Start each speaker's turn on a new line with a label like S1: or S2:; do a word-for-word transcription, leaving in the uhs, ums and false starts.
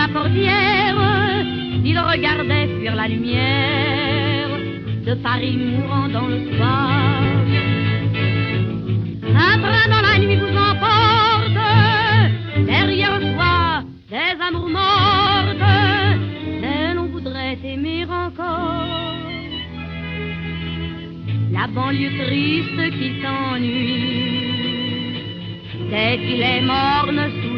S1: la portière, il regardait fuir la lumière de Paris mourant dans le soir. Un train dans la nuit vous emporte, derrière soi des amours mortes, mais l'on voudrait aimer encore. La banlieue triste qui s'ennuie, dès qu'il est morne sous